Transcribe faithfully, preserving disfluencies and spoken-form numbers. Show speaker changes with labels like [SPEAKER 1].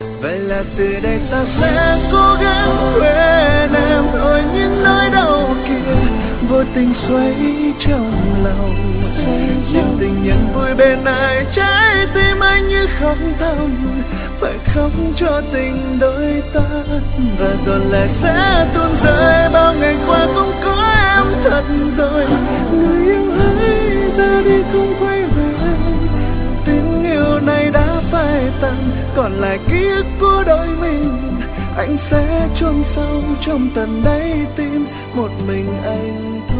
[SPEAKER 1] Vậy là từ đây ta sẽ cố gắng quên em rồi những nỗi đau kia vô tình xoay trong lòng. Nhưng tình nhân vui bên ai trái tim anh như không thầm phải khóc cho tình đôi ta. Và còn lại sẽ tuôn rơi bao ngày qua không có em thật rồi. Người yêu hãy ra đi không quay về, tình yêu này đã phai tàn. Còn lại ký ức của đôi mình anh sẽ chôn sâu trong tận đáy tim một mình anh.